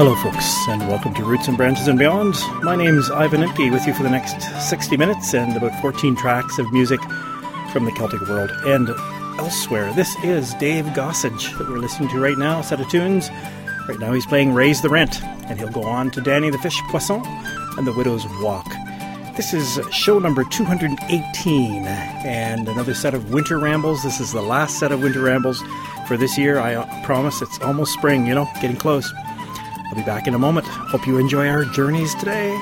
Hello folks, and welcome to Roots and Branches and Beyond. My name's Ivan Imke, with you for the next 60 minutes and about 14 tracks of music from the Celtic world and elsewhere. This is Dave Gossage that we're listening to right now, a set of tunes. Right now he's playing Raise the Rent, and he'll go on to Danny the Fish Poisson and The Widow's Walk. This is show number 218, and another set of winter rambles. This is the last set of winter rambles for this year. I promise it's almost spring, getting close. I'll be back in a moment. Hope you enjoy our journeys today.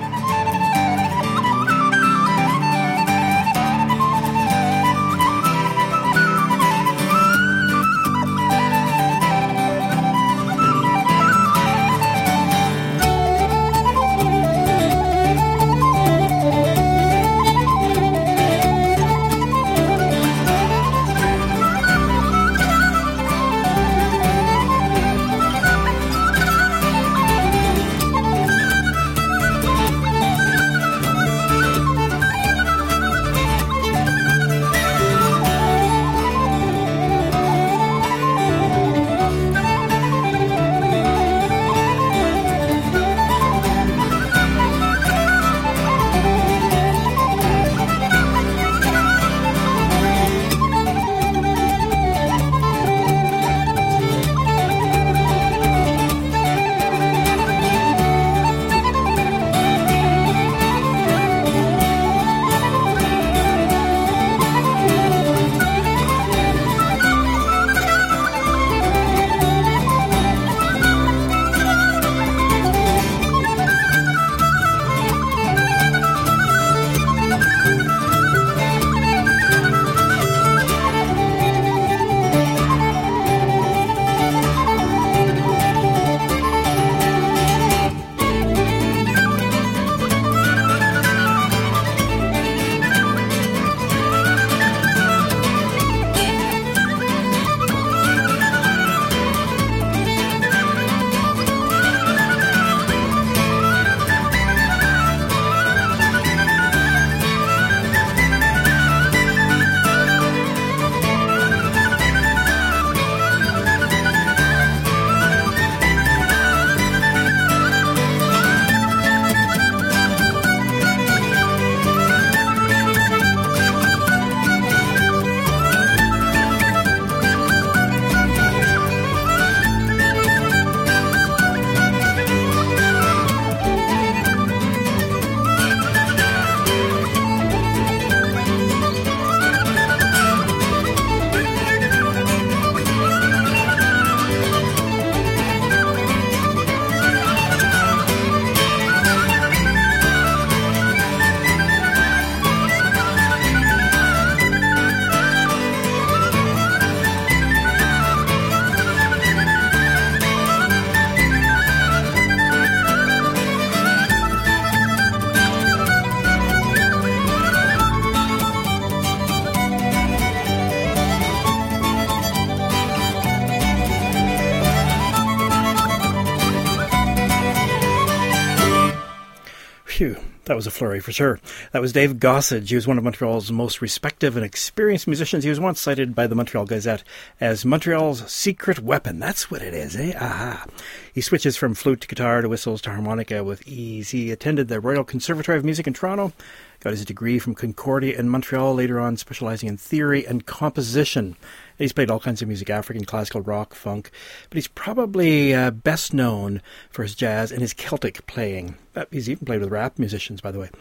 Phew, that was a flurry for sure. That was Dave Gossage. He was one of Montreal's most respected and experienced musicians. He was once cited by the Montreal Gazette as Montreal's secret weapon. That's what it is, eh? Aha. He switches from flute to guitar to whistles to harmonica with ease. He attended the Royal Conservatory of Music in Toronto, got his degree from Concordia in Montreal, later on specializing in theory and composition. He's played all kinds of music, African, classical, rock, funk, but he's probably best known for his jazz and his Celtic playing. He's even played with rap musicians, by the way.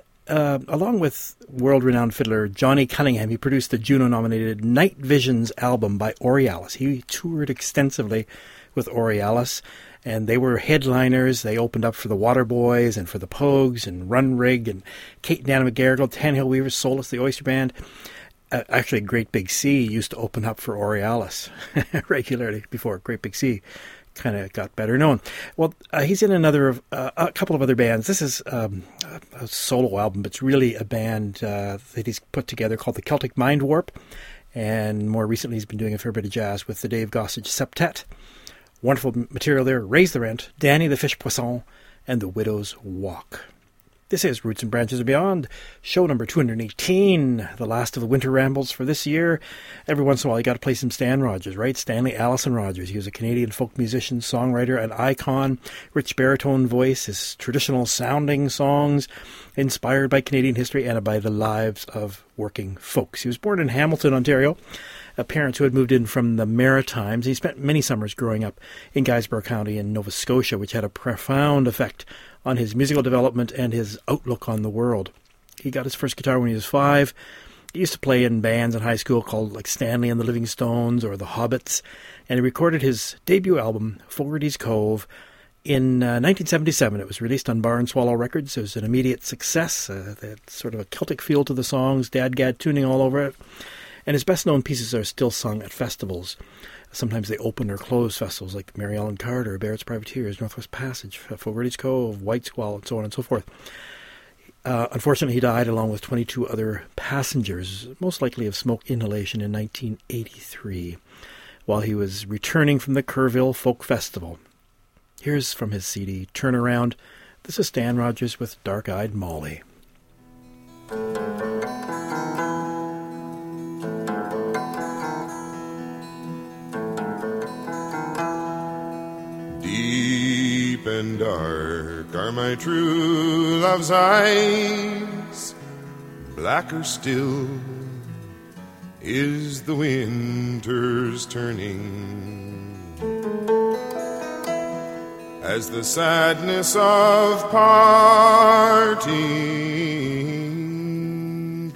Along with world-renowned fiddler Johnny Cunningham, he produced the Juno-nominated Night Visions album by Aurealis. He toured extensively with Aurealis, and they were headliners. They opened up for the Waterboys and for the Pogues and Run Rig and Kate and Anna McGarrigle, Tanhill Weaver, Solus, the Oyster Band. Actually, Great Big Sea used to open up for Aurealis regularly before Great Big Sea kind of got better known. Well, he's in a couple of other bands. This is a solo album, but it's really a band that he's put together called the Celtic Mind Warp. And more recently, he's been doing a fair bit of jazz with the Dave Gossage Septet. Wonderful material there. Raise the Rent, Danny the Fish Poisson, and The Widow's Walk. This is Roots and Branches and Beyond, show number 218, the last of the winter rambles for this year. Every once in a while you got to play some Stan Rogers, right? Stanley Allison Rogers. He was a Canadian folk musician, songwriter, and icon. Rich baritone voice, his traditional sounding songs, inspired by Canadian history and by the lives of working folks. He was born in Hamilton, Ontario. Parents who had moved in from the Maritimes. He spent many summers growing up in Guysborough County in Nova Scotia, which had a profound effect on his musical development and his outlook on the world. He got his first guitar when he was 5. He used to play in bands in high school called like Stanley and the Living Stones or the Hobbits, and he recorded his debut album, Fogarty's Cove, in 1977. It was released on Bar and Swallow Records. It was an immediate success. They had sort of a Celtic feel to the songs, dadgad tuning all over it. And his best-known pieces are still sung at festivals. Sometimes they open or close festivals like Mary Ellen Carter, Barrett's Privateers, Northwest Passage, Fogarty's Cove, White Squall, and so on and so forth. Unfortunately, he died along with 22 other passengers, most likely of smoke inhalation in 1983, while he was returning from the Kerrville Folk Festival. Here's from his CD, Turnaround. This is Stan Rogers with Dark-Eyed Molly. Deep and dark are my true love's eyes, blacker still is the winter's turning, as the sadness of parting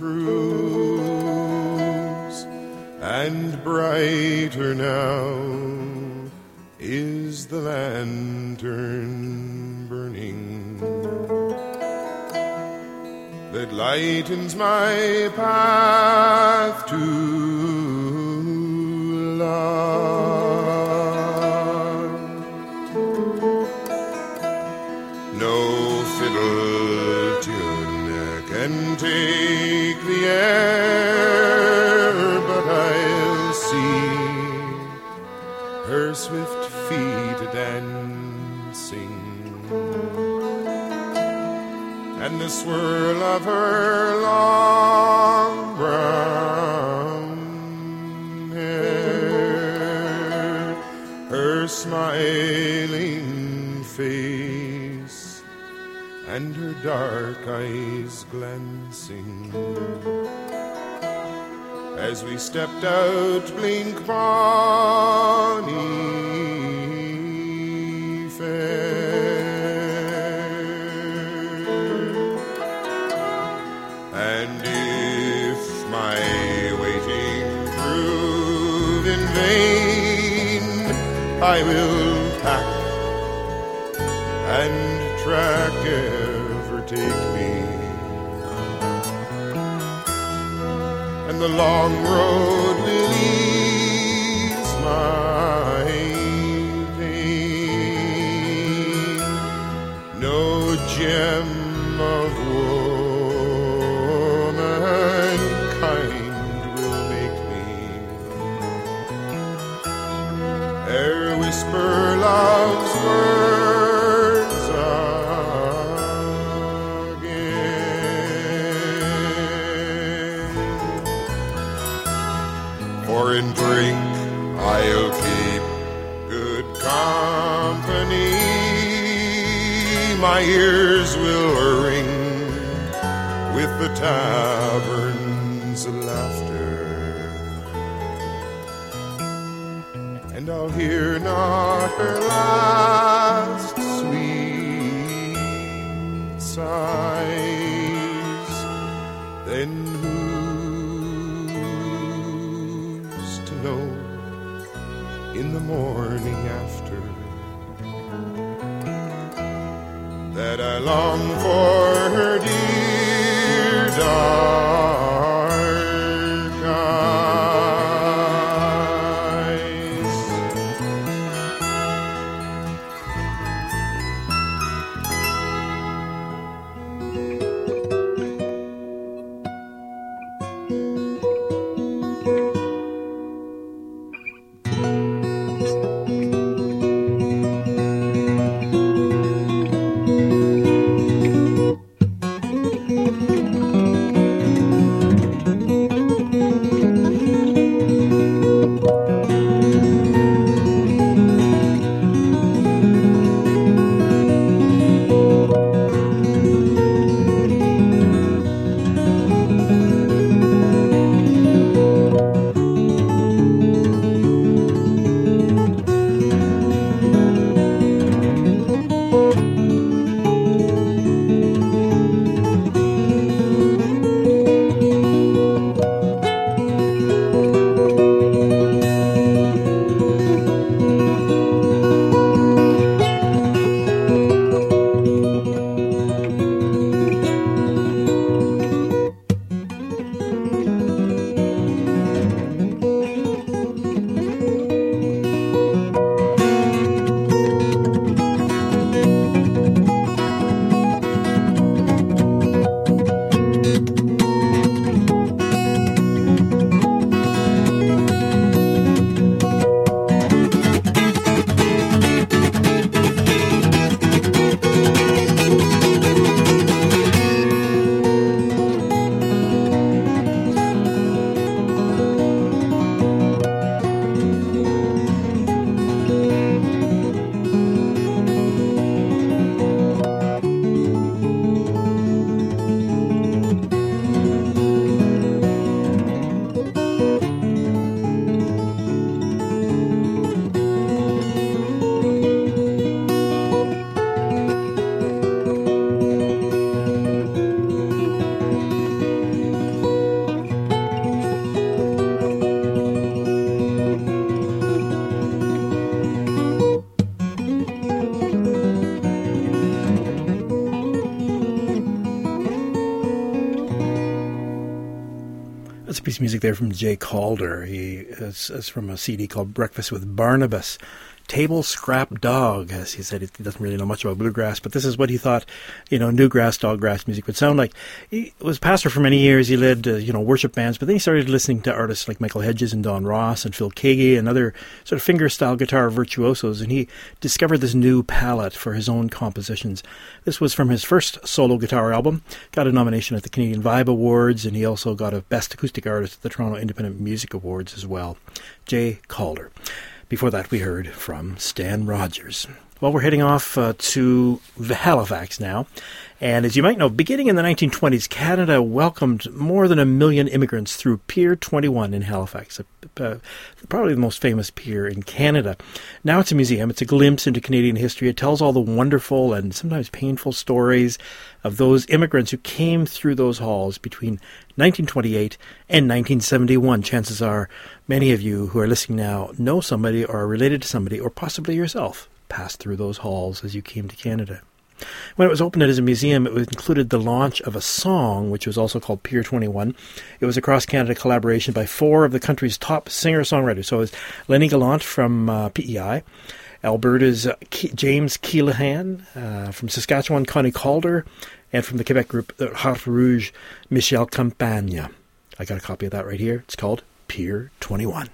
proves, and brighter now is the lantern burning that lightens my path to love. No fiddle tune can take the air, but I'll see her swift feet dancing, and the swirl of her long brown hair, her smiling face, and her dark eyes glancing. As we stepped out, blink Bonnie fair, and if my waiting prove in vain, I will pack and track ever take me, and the long road will ease my pain. No gem of womankind will make me ere whisper love's words again. For in drink I'll keep good company, my ears will ring with the tavern's laughter, and I'll hear not her last sweet sighs. Then who's to know in the morning after that I long for her dear dark eyes. piece of music there from Jay Calder. He is from a CD called Breakfast with Barnabas. Table Scrap Dog, as he said, he doesn't really know much about bluegrass, but this is what he thought, newgrass, doggrass music would sound like. He was a pastor for many years. He led, worship bands, but then he started listening to artists like Michael Hedges and Don Ross and Phil Keaggy and other sort of finger-style guitar virtuosos, and he discovered this new palette for his own compositions. This was from his first solo guitar album, got a nomination at the Canadian Vibe Awards, and he also got a Best Acoustic Artist at the Toronto Independent Music Awards as well. Jay Calder. Before that, we heard from Stan Rogers. Well, we're heading off to Halifax now. And as you might know, beginning in the 1920s, Canada welcomed more than 1 million immigrants through Pier 21 in Halifax, probably the most famous pier in Canada. Now it's a museum. It's a glimpse into Canadian history. It tells all the wonderful and sometimes painful stories of those immigrants who came through those halls between 1928 and 1971. Chances are many of you who are listening now know somebody or are related to somebody, or possibly yourself passed through those halls as you came to Canada. When it was opened as a museum, it included the launch of a song, which was also called Pier 21. It was a cross-Canada collaboration by 4 of the country's top singer-songwriters. So it was Lenny Gallant from PEI, Alberta's James Keelahan, from Saskatchewan, Connie Calder, and from the Quebec group Heart Rouge, Michel Campagne. I got a copy of that right here. It's called Pier 21.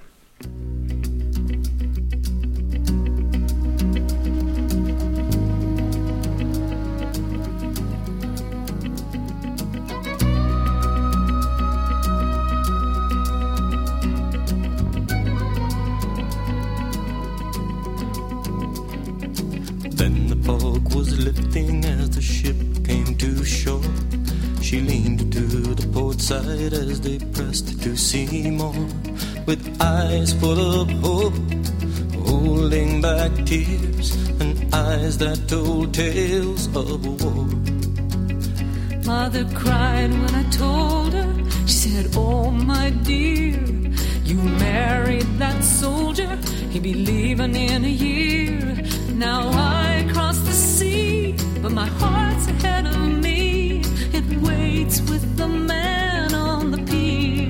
Then the fog was lifting as the ship came to shore. She leaned to the port side as they pressed to see more, with eyes full of hope, holding back tears, and eyes that told tales of war. Mother cried when I told her. She said, oh my dear, you married that soldier, he'd be leaving in a year. Now I cross the sea, but my heart's ahead of me. It waits with the man on the pier.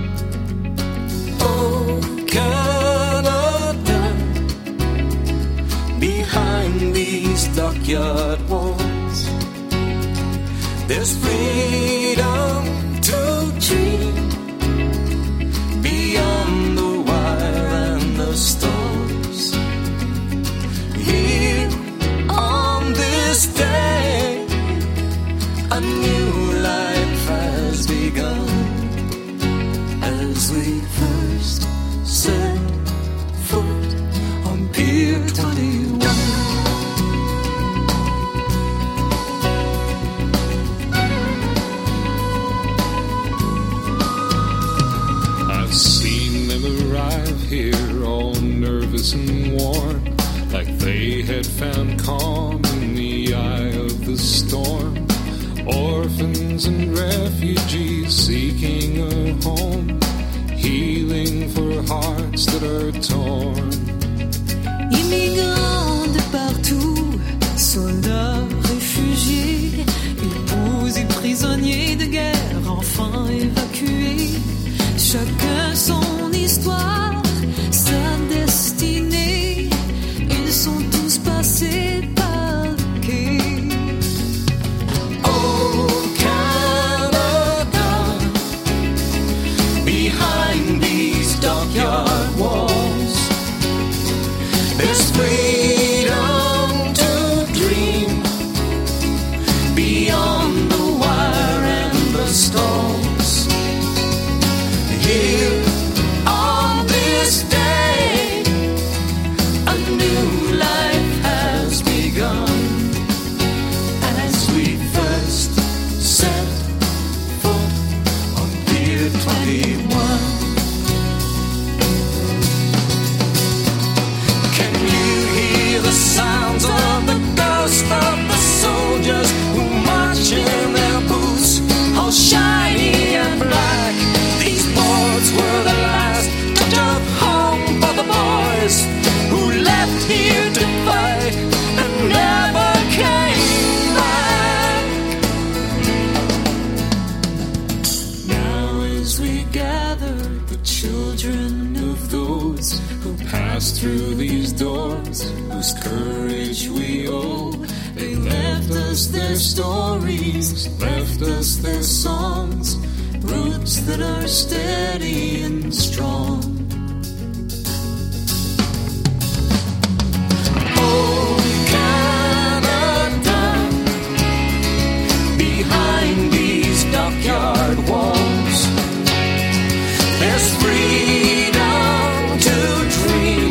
Oh, Canada, behind these dockyard walls, there's freedom to dream beyond the wire and the storms. Here on this day, a new life has begun as we first set foot on Pier 21. I've seen them arrive here all nervous and worn, like they had found calm in the eye of the storm. Orphans and refugees seeking a home, healing for hearts that are torn. Immigrants de partout, soldats, réfugiés, épouses et prisonniers de guerre, enfants évacués. Chacun son histoire, sa destinée. Ils sont tous passés par le quai. Oh, Canada, behind these dockyard walls, there's freedom to dream beyond the wire and the storms. Here on this day, a new life has begun as we first set foot on Pier 21. Can you hear the sounds of the ghost of the soldiers who march in their boots, all shiny and black? These boards were the last touch of home for the boys who left here to fight and never came back. Now as we gather these doors, whose courage we owe. They left us their stories, left us their songs, roots that are steady and strong. Oh, Canada, behind these dockyard walls, there's freedom to dream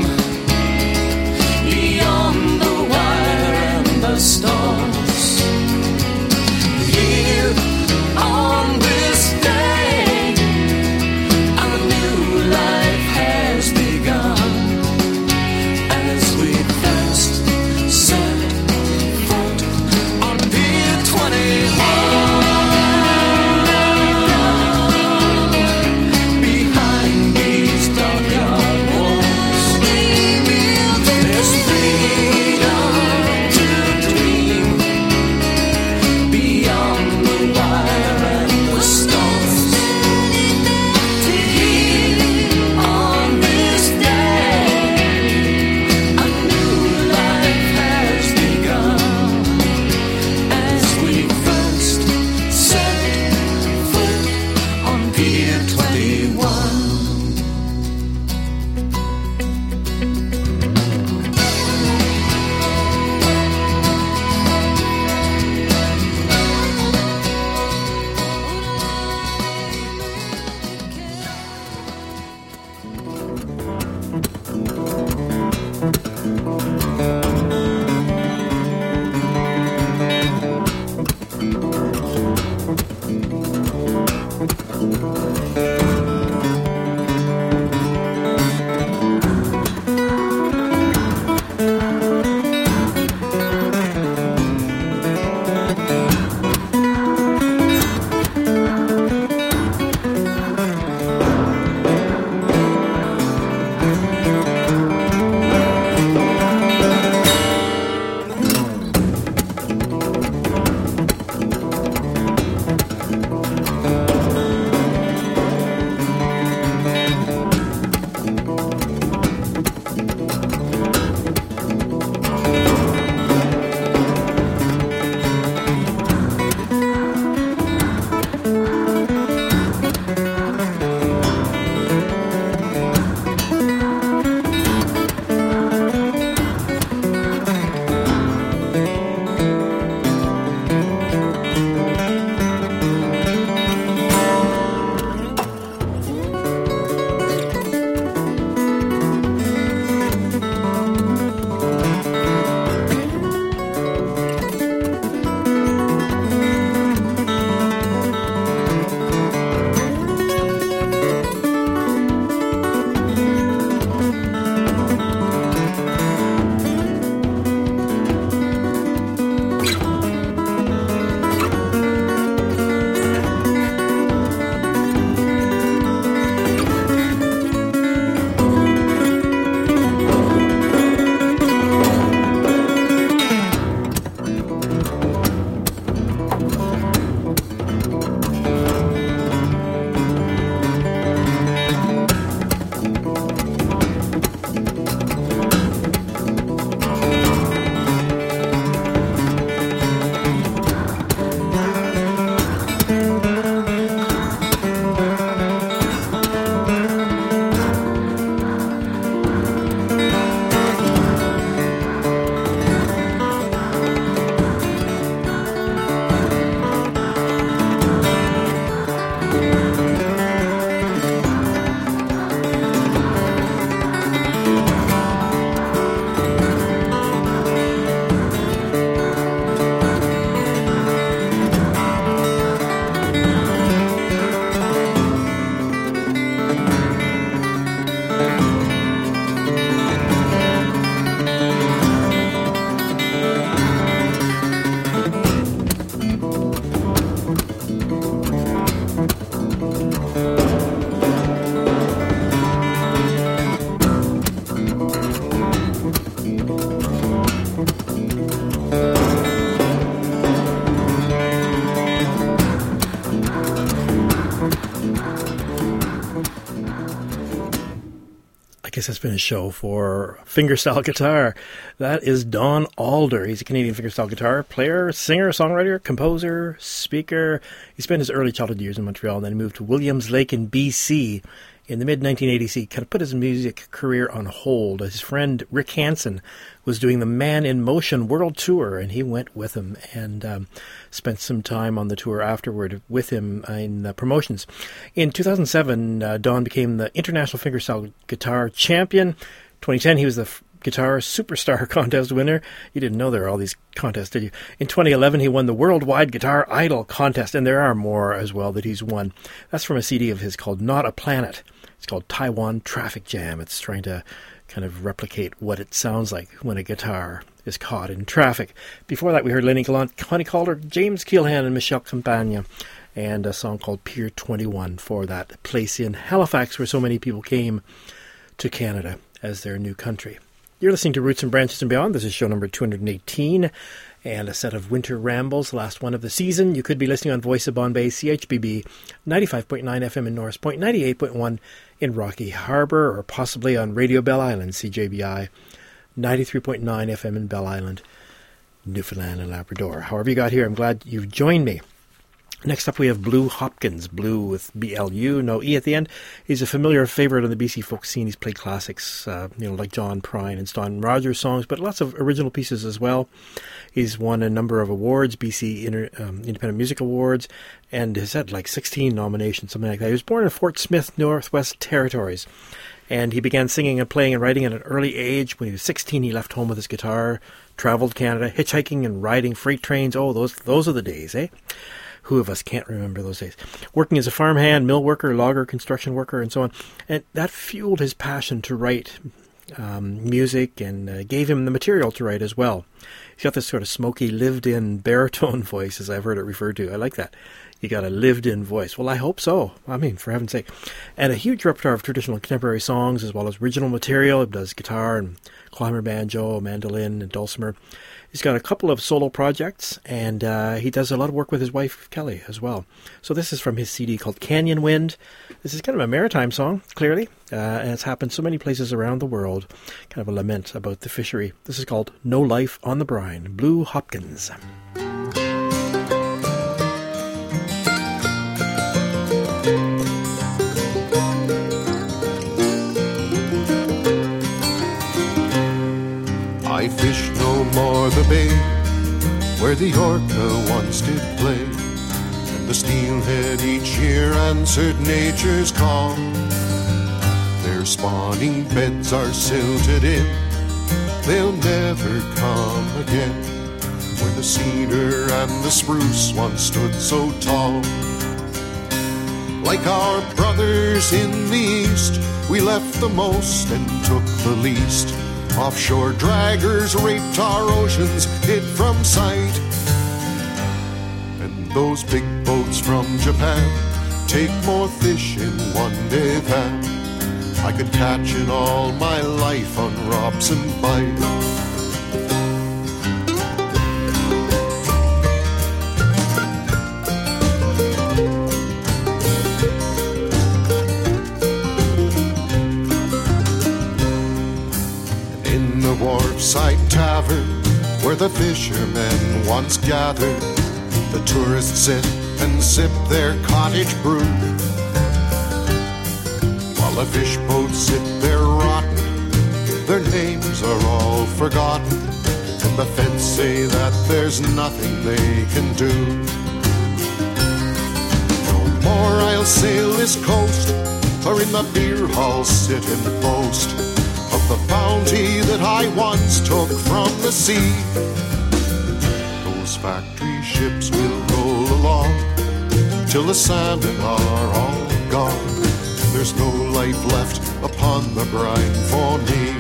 beyond the wire and the stars. Here on this day, a new life guess that's been a show for fingerstyle guitar. That is Don Alder. He's a Canadian fingerstyle guitar player, singer, songwriter, composer, speaker. He spent his early childhood years in Montreal, and then he moved to Williams Lake in BC. In the mid-1980s, he kind of put his music career on hold. His friend Rick Hansen was doing the Man in Motion World Tour, and he went with him and spent some time on the tour afterward with him in promotions. In 2007, Don became the International Fingerstyle Guitar Champion. 2010, he was the Guitar Superstar Contest winner. You didn't know there were all these contests, did you? In 2011, he won the Worldwide Guitar Idol Contest, and there are more as well that he's won. That's from a CD of his called Not a Planet. It's called Taiwan Traffic Jam. It's trying to kind of replicate what it sounds like when a guitar is caught in traffic. Before that, we heard Lenny Gallant, Connie Calder, James Keelhan, and Michelle Campagna, and a song called Pier 21 for that place in Halifax where so many people came to Canada as their new country. You're listening to Roots and Branches and Beyond. This is show number 218 and a set of winter rambles, the last one of the season. You could be listening on Voice of Bombay, CHBB, 95.9 FM in Norris Point, 98.1 in Rocky Harbour, or possibly on Radio Bell Island, CJBI, 93.9 FM in Bell Island, Newfoundland and Labrador. However you got here, I'm glad you've joined me. Next up, we have Blue Hopkins, Blue with B-L-U, no E at the end. He's a familiar favorite on the BC folk scene. He's played classics, like John Prine and Ston Rogers songs, but lots of original pieces as well. He's won a number of awards, BC Independent Music Awards, and has had like 16 nominations, something like that. He was born in Fort Smith, Northwest Territories, and he began singing and playing and writing at an early age. When he was 16, he left home with his guitar, traveled Canada, hitchhiking and riding freight trains. Oh, those are the days, eh? Who of us can't remember those days? Working as a farmhand, mill worker, logger, construction worker, and so on. And that fueled his passion to write music and gave him the material to write as well. He's got this sort of smoky, lived-in baritone voice, as I've heard it referred to. I like that. You got a lived-in voice. Well, I hope so. I mean, for heaven's sake. And a huge repertoire of traditional and contemporary songs, as well as original material. He does guitar and clawhammer banjo, mandolin, and dulcimer. He's got a couple of solo projects, and he does a lot of work with his wife, Kelly, as well. So this is from his CD called Canyon Wind. This is kind of a maritime song, clearly, and it's happened so many places around the world. Kind of a lament about the fishery. This is called No Life on the Brine, Blue Hopkins. I fish no more the bay where the orca once did play, and the steelhead each year answered nature's call. Their spawning beds are silted in, they'll never come again, where the cedar and the spruce once stood so tall. Like our brothers in the east, we left the most and took the least. Offshore draggers raped our oceans, hid from sight. And those big boats from Japan take more fish in one day than I could catch in all my life on Robson Bight. Wharfside tavern, where the fishermen once gathered, the tourists sit and sip their cottage brew, while the fish boats sit there rotten, their names are all forgotten, and the feds say that there's nothing they can do. No more I'll sail this coast, or in the beer hall sit and boast of the bounty that I once took from the sea. Those factory ships will roll along till the salmon are all gone. There's no life left upon the brine for me.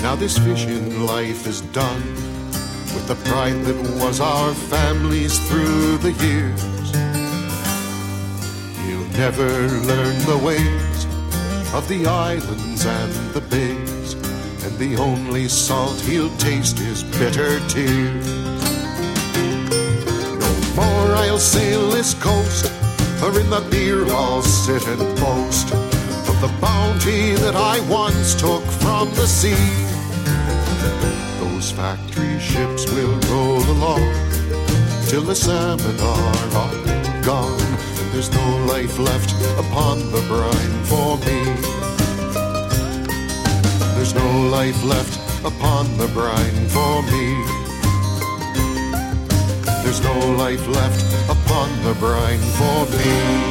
Now this fishing life is done with the pride that was our family's through the years. He'll never learn the ways of the islands and the bays, and the only salt he'll taste is bitter tears. No more I'll sail this coast, or in the beer I'll sit and boast of the bounty that I once took from the sea. Those factory ships will roll along till the salmon are all gone, and there's no life left upon the brine for me. There's no life left upon the brine for me. There's no life left upon the brine for me.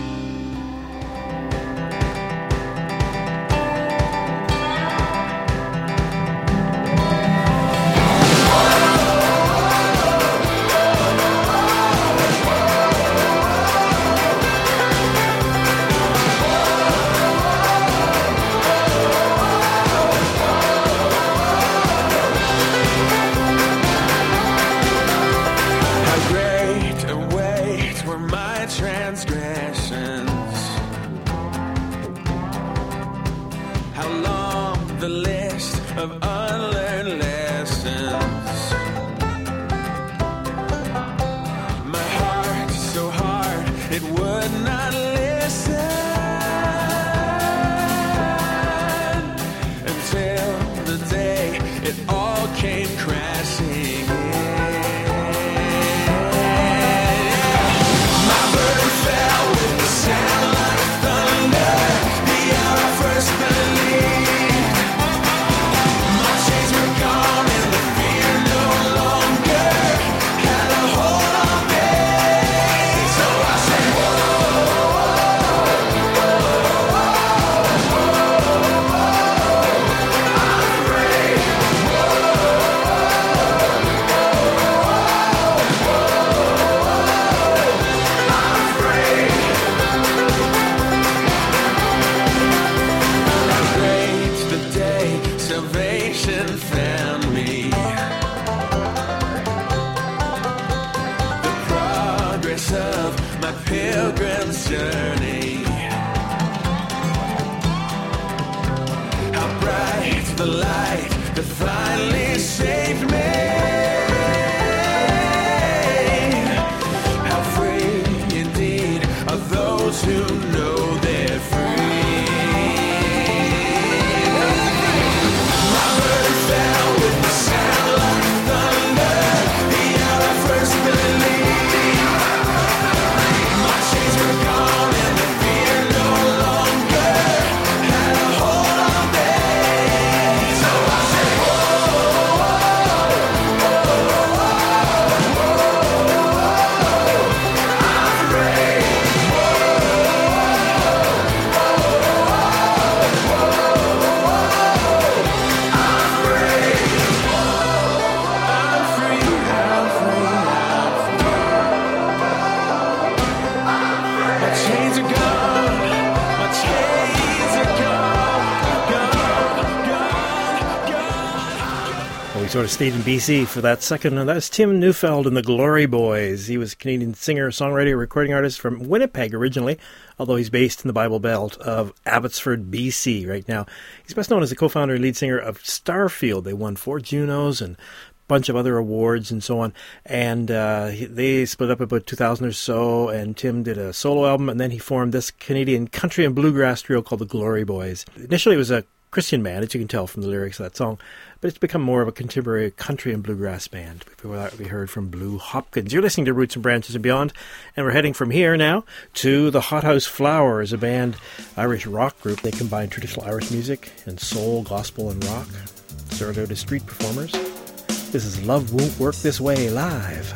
Sort of stayed in BC for that second, and that's Tim Neufeld and the Glory Boys. He was a Canadian singer, songwriter, recording artist from Winnipeg originally, although he's based in the Bible Belt of Abbotsford, BC right now. He's best known as the co-founder and lead singer of Starfield. They won 4 Junos and a bunch of other awards and so on, and they split up about 2000 or so, and Tim did a solo album, and then he formed this Canadian country and bluegrass trio called the Glory Boys. Initially it was a Christian band, as you can tell from the lyrics of that song, but it's become more of a contemporary country and bluegrass band. Before that, we heard from Blue Hopkins. You're listening to Roots and Branches and Beyond, and we're heading from here now to the Hothouse Flowers, a band, Irish rock group. They combine traditional Irish music and soul, gospel, and rock. Started out as street performers. This is Love Won't Work This Way live.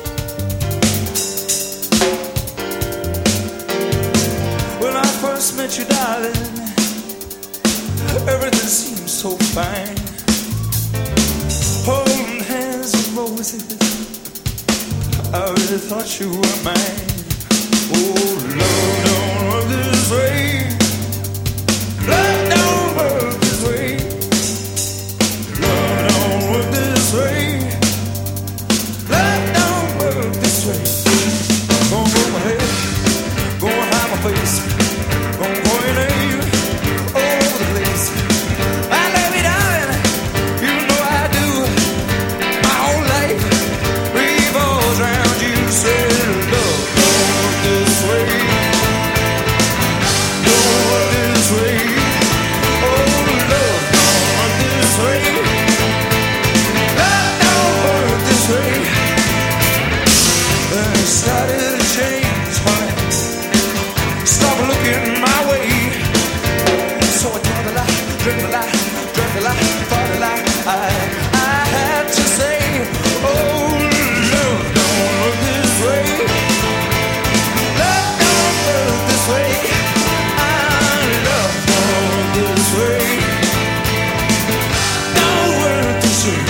Met everything seems so fine. Holding hands of roses, I really thought you were mine. Oh, love don't work this way. Love don't work this way. Love don't work this way. Love don't work this way. Gonna go ahead, gonna hide my face, gonna call your name all over the place. I love you, darling, you know I do. My whole life revolves around you. Say love don't work this way. Don't work this way. Oh, love don't work this way. Love don't work this way. Then it started to change, honey. Stop looking my way. So I told a lie, drank a lie, drank a lie, thought a lie. I had to say, oh, love don't work this way. Love don't work this way. Love don't work this way. Don't work this way.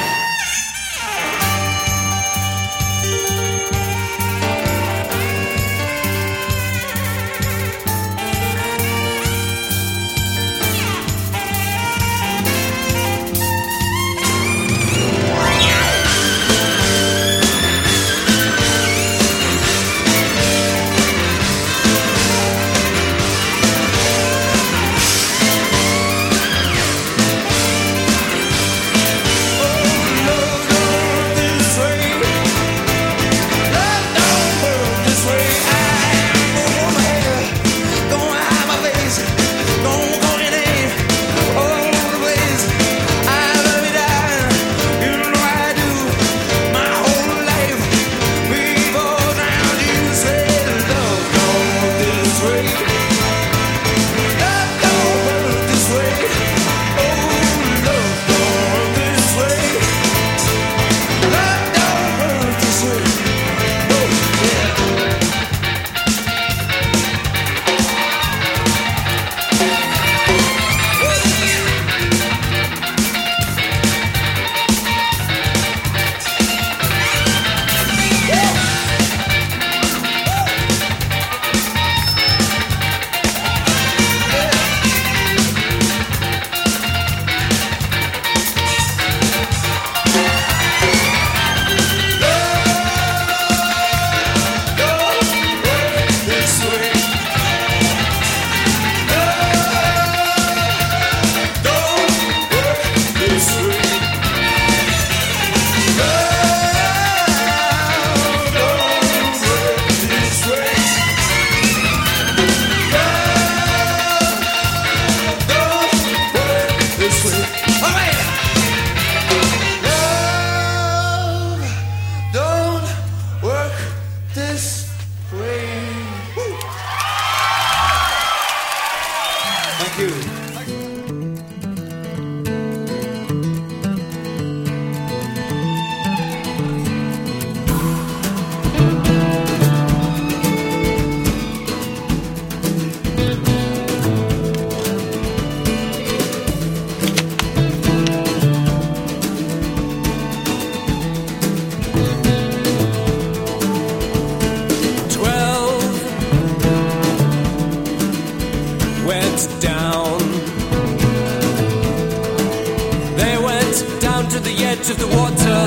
Of the water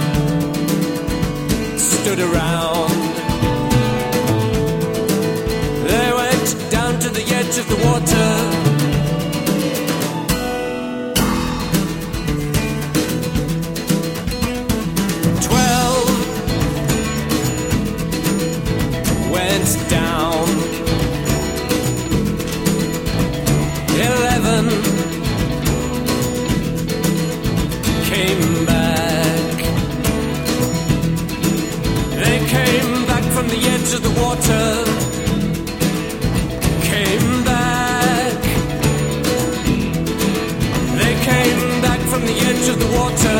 stood around. They went down to the edge of the water. Went down. 11 came back. They came back from the edge of the water. Came back. They came back from the edge of the water.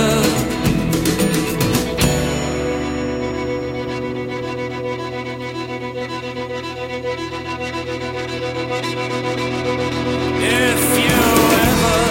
If you ever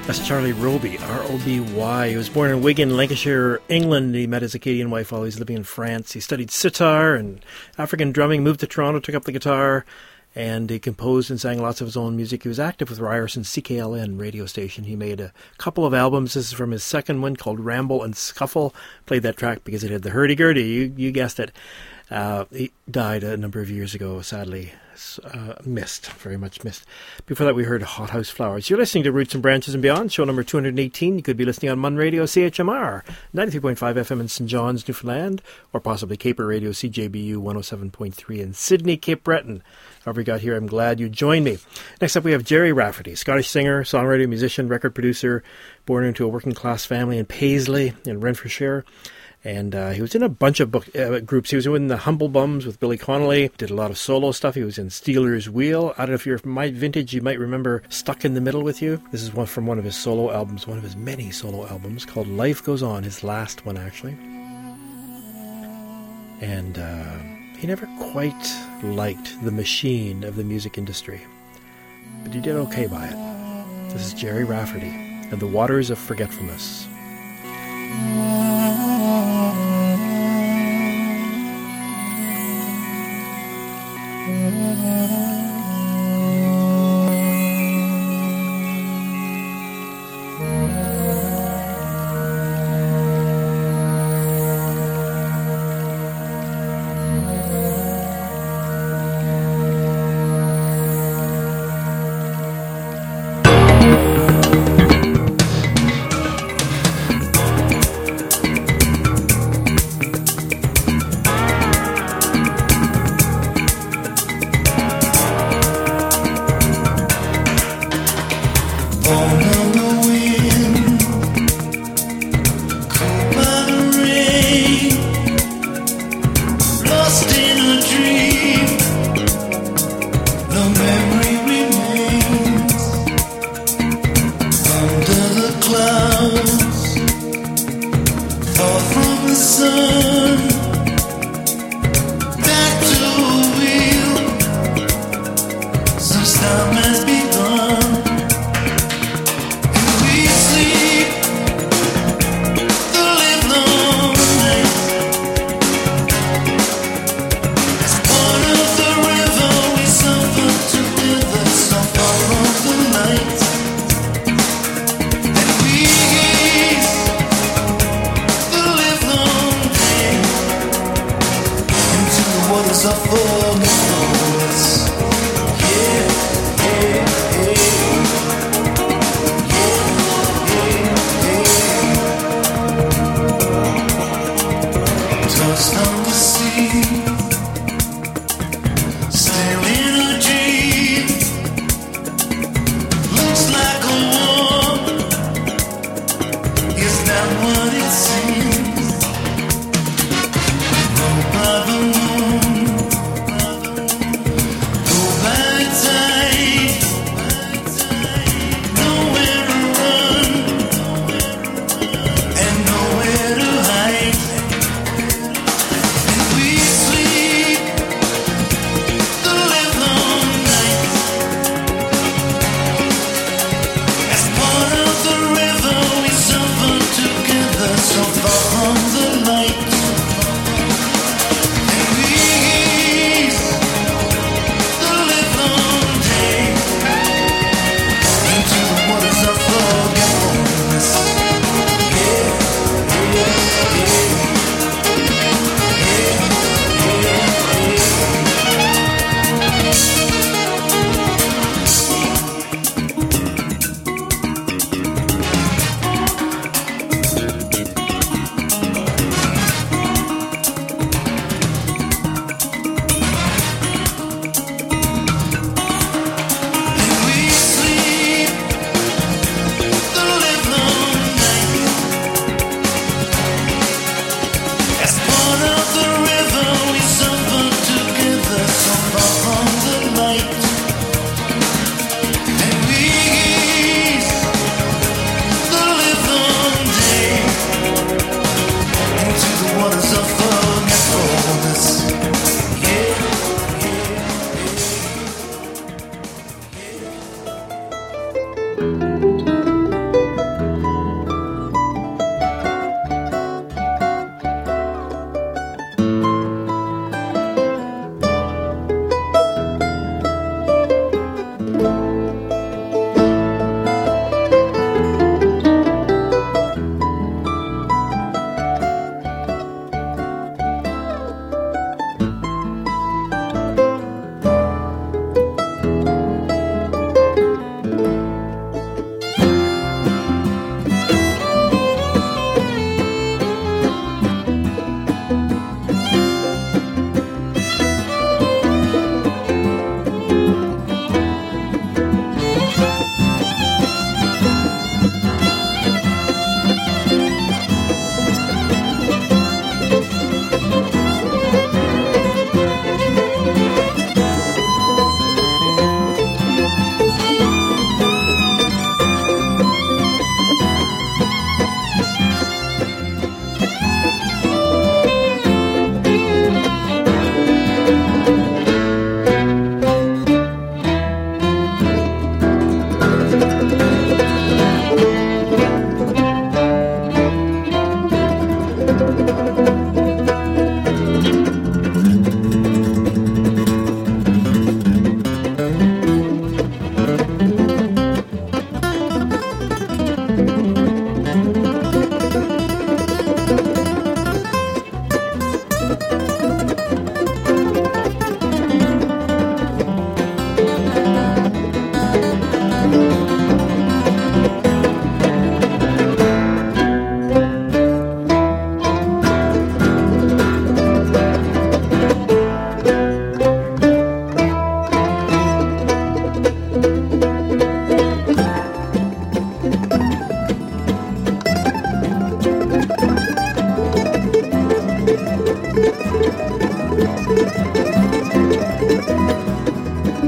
That's Charlie Roby, R-O-B-Y. He was born in Wigan, Lancashire, England. He met his Acadian wife while he was living in France. He studied sitar and African drumming, moved to Toronto, took up the guitar, and he composed and sang lots of his own music. He was active with Ryerson CKLN radio station. He made a couple of albums. This is from his second one called Ramble and Scuffle. Played that track because it had the hurdy-gurdy. You guessed it. He died a number of years ago, sadly. Very much missed. Before that, we heard Hothouse Flowers. You're listening to Roots and Branches and Beyond, show number 218. You could be listening on Mun Radio CHMR, 93.5 FM in St. John's, Newfoundland, or possibly Caper Radio CJBU 107.3 in Sydney, Cape Breton. However you got here, I'm glad you joined me. Next up, we have Gerry Rafferty, Scottish singer, songwriter, musician, record producer, born into a working-class family in Paisley in Renfrewshire. And he was in a bunch of groups. He was in the Humble Bums with Billy Connolly, did a lot of solo stuff. He was in Steeler's Wheel. I don't know if you're from my vintage, you might remember Stuck in the Middle with You. This is one from one of his solo albums, one of his many solo albums called Life Goes On, his last one actually. And he never quite liked the machine of the music industry, but he did okay by it. This is Gerry Rafferty and the Waters of Forgetfulness.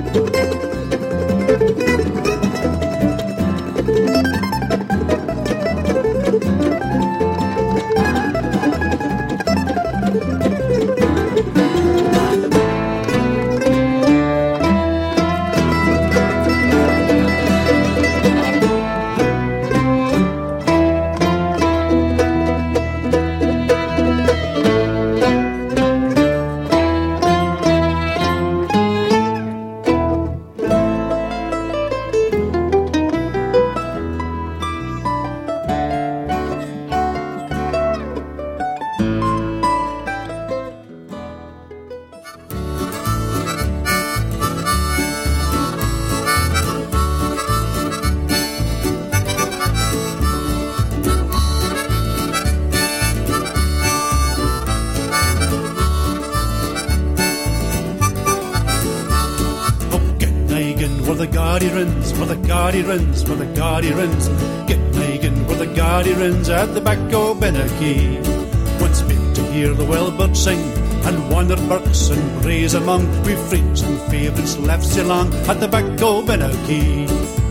Where the Gardy rins, get Megan where the Gardy rins at the back o' Benarkey. Once been to hear the wellbird sing and wandered birks and braes among, we friends and favourites left so long at the back o' Benarkey.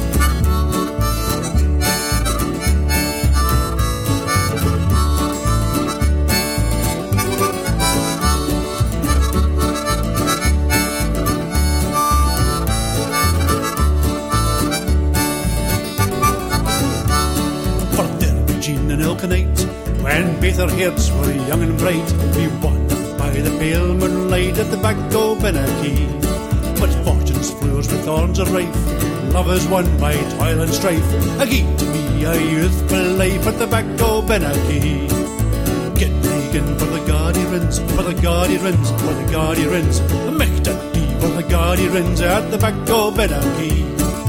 When both our hearts were young and bright, we wandered by the pale moonlight at the back o' Benarkey. But fortune's flowers with thorns are rife, love is won by toil and strife. Again to me a youthful life at the back o' Benarkey. Get Megan where the Gardy rins, where the Gardy rins, where the Gardy rins. Mechta D where the Gardy rins at the back o' Benarkey.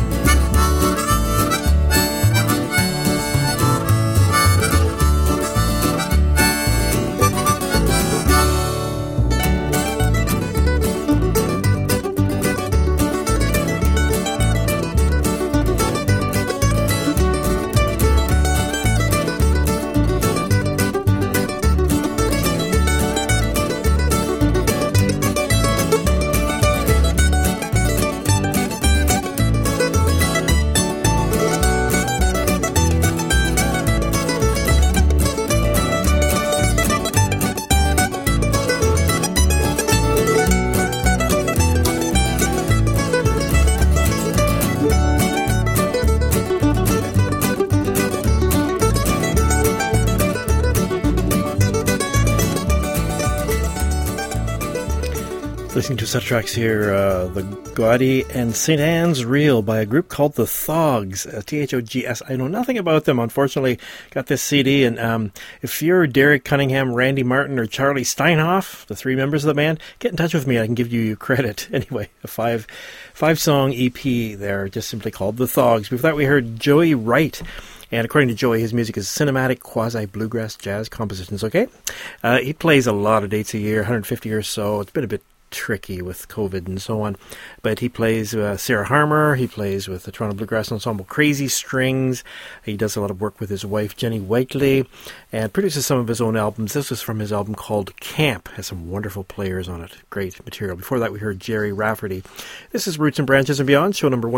Listening to set tracks here, the Gaudy and St. Anne's Reel by a group called the Thogs, Thogs. I know nothing about them, unfortunately. Got this CD, and if you're Derek Cunningham, Randy Martin, or Charlie Steinhoff, the three members of the band, get in touch with me. I can give you credit. Anyway, a five-song EP there, just simply called the Thogs. Before that, we heard Joey Wright. And according to Joey, his music is cinematic, quasi-bluegrass jazz compositions, okay? He plays a lot of dates a year, 150 or so. It's been a bit tricky with COVID and so on, but he plays Sarah Harmer. He plays with the Toronto Bluegrass Ensemble Crazy Strings. He does a lot of work with his wife Jenny Whiteley and produces some of his own albums. This was from his album called Camp. Has some wonderful players on it. Great material. Before that we heard Jerry Rafferty. This is Roots and Branches and Beyond, show number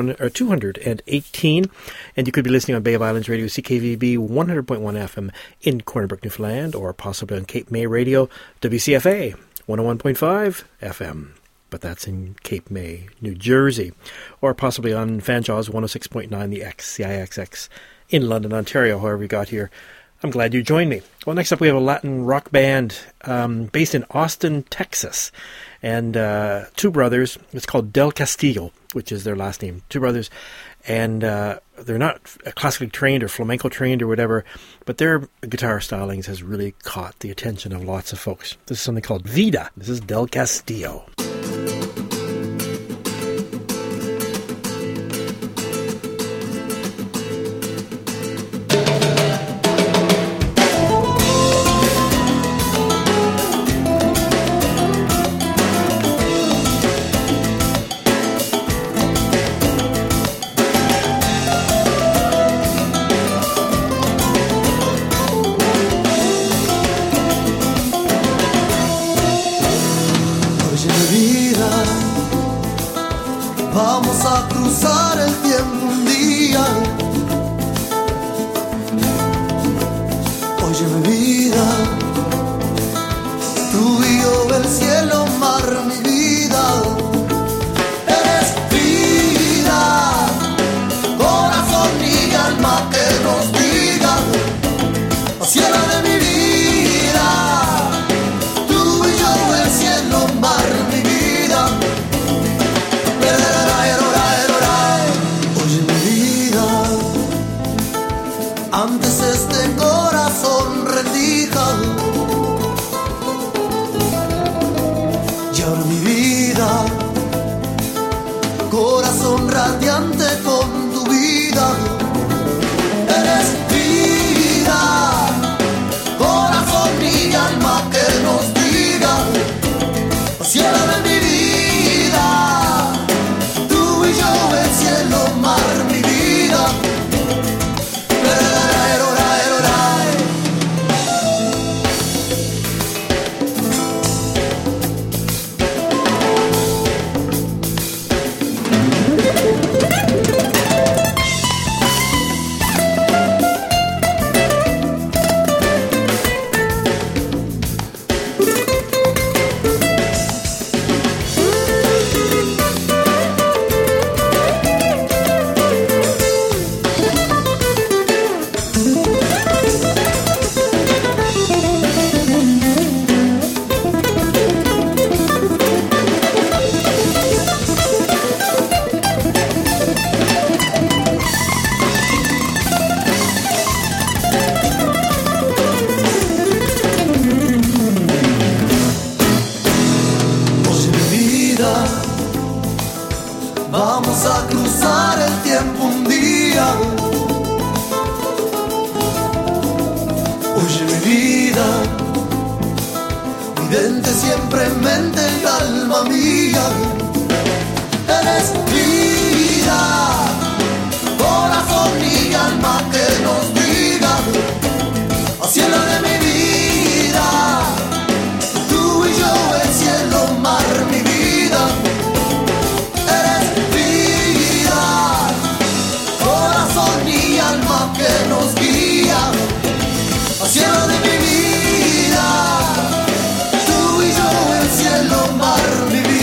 218, and you could be listening on Bay of Islands Radio, CKVB 100.1 FM in Corner Brook, Newfoundland, or possibly on Cape May Radio, WCFA 101.5 FM, but that's in Cape May, New Jersey, or possibly on Fanjaws 106.9, the CIXX in London, Ontario, however you got here. I'm glad you joined me. Well, next up we have a Latin rock band based in Austin, Texas, and two brothers. It's called Del Castillo, which is their last name. Two brothers, and they're not classically trained or flamenco trained or whatever, but their guitar stylings has really caught the attention of lots of folks. This is something called Vida. This is Del Castillo. Hoje eu vi Vamos a cruzar el tiempo un día. Oye mi vida, tú y yo, el cielo, mar, mi vida. Eres vida, corazón y alma que nos diga, cielo de mi vida, tú y yo, el cielo, mar, mi vida. Oye mi vida, antes este corazón rendija, y ahora mi vida, corazón radiante con tu vida. Eres vida, corazón y alma que nos diga, cielo de mi vida, tú y yo, el cielo, mar, mi vida. Vamos a cruzar el tiempo un día. Oye mi vida, vidente siempre en mente y alma mía. Eres vida, corazón y alma que nos diga, cielo de mi vida, tú y yo, el cielo, mar, mi vida. Alma que nos guía, cielo de mi vida, tú y yo, el cielo, mar, mi vida.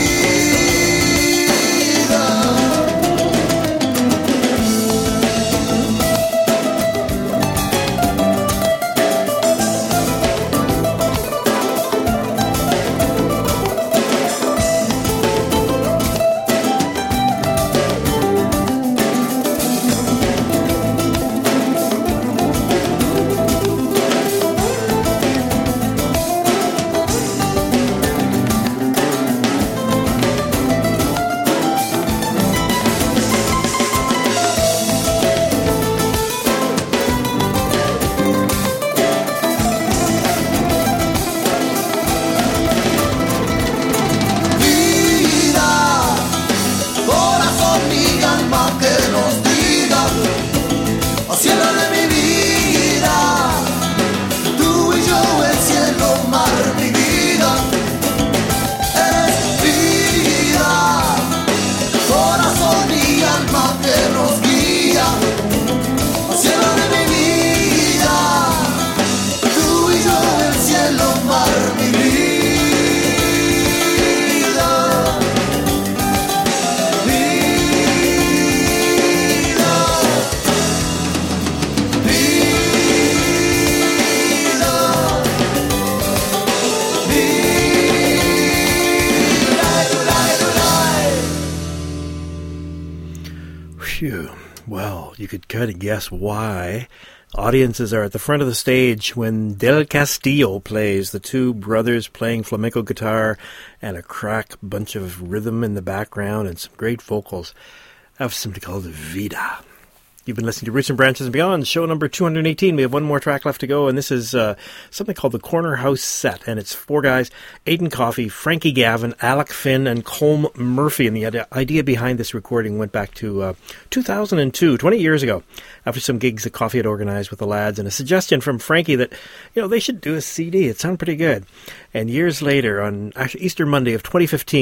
Phew. Well, you could kind of guess why. Audiences are at the front of the stage when Del Castillo plays, the two brothers playing flamenco guitar and a crack bunch of rhythm in the background and some great vocals of something called Vida. You've been listening to Roots and Branches and Beyond, show number 218. We have one more track left to go, and this is something called the Corner House Set, and it's four guys, Aidan Coffey, Frankie Gavin, Alec Finn, and Colm Murphy. And the idea behind this recording went back to 2002, 20 years ago, after some gigs that Coffey had organized with the lads, and a suggestion from Frankie that, you know, they should do a CD. It sounded pretty good. And years later, on actually Easter Monday of 2015,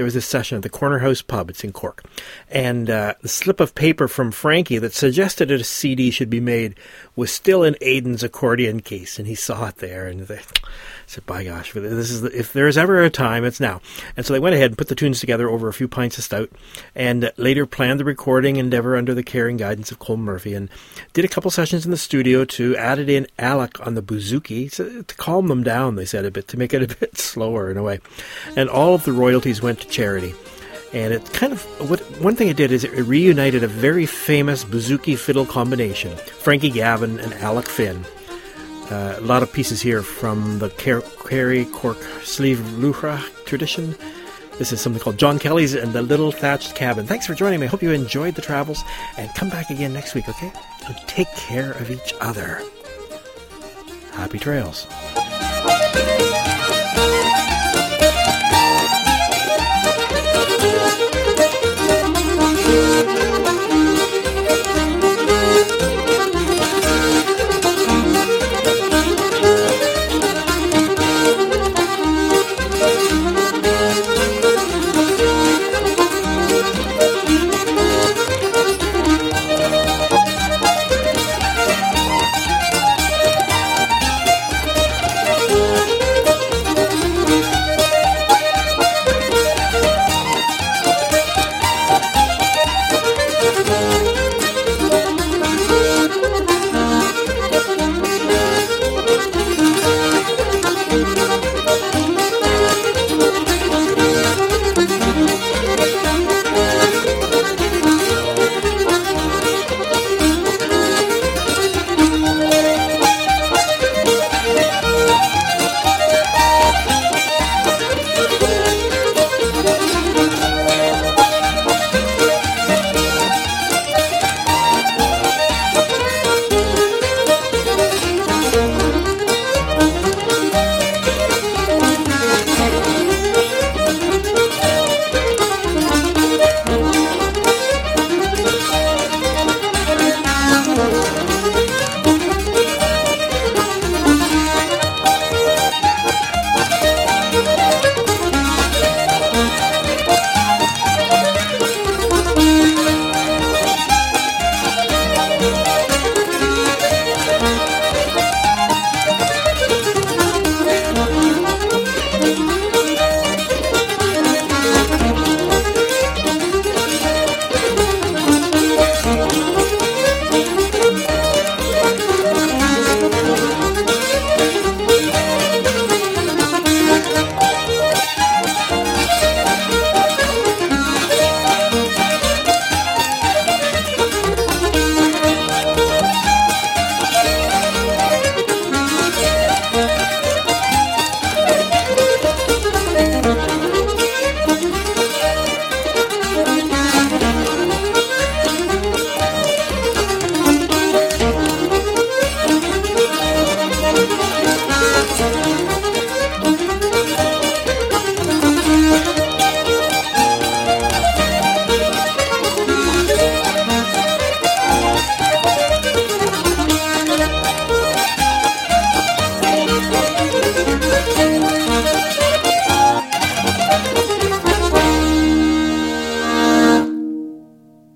there was this session at the Corner House Pub. It's in Cork. And the slip of paper from Frankie that suggested that a CD should be made was still in Aidan's accordion case. And he saw it there and they said, by gosh, if there's ever a time, it's now. And so they went ahead and put the tunes together over a few pints of stout and later planned the recording endeavor under the care and guidance of Cole Murphy and did a couple sessions in the studio to added in Alec on the bouzouki to calm them down, they said, a bit, to make it a bit slower in a way. And all of the royalties went to charity. And it kind of, one thing it did is it reunited a very famous bouzouki fiddle combination, Frankie Gavin and Alec Finn. A lot of pieces here from the Kerry Cork Sleeve Luchra tradition. This is something called John Kelly's and the Little Thatched Cabin. Thanks for joining me. I hope you enjoyed the travels. And come back again next week, okay? And take care of each other. Happy trails.